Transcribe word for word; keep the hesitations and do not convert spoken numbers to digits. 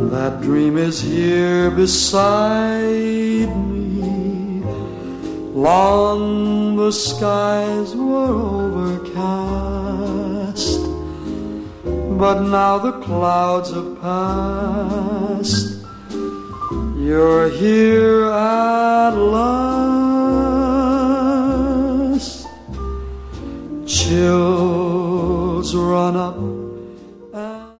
That dream is here beside me. Long the skies were overcast, but now the clouds have passed. You're here at last.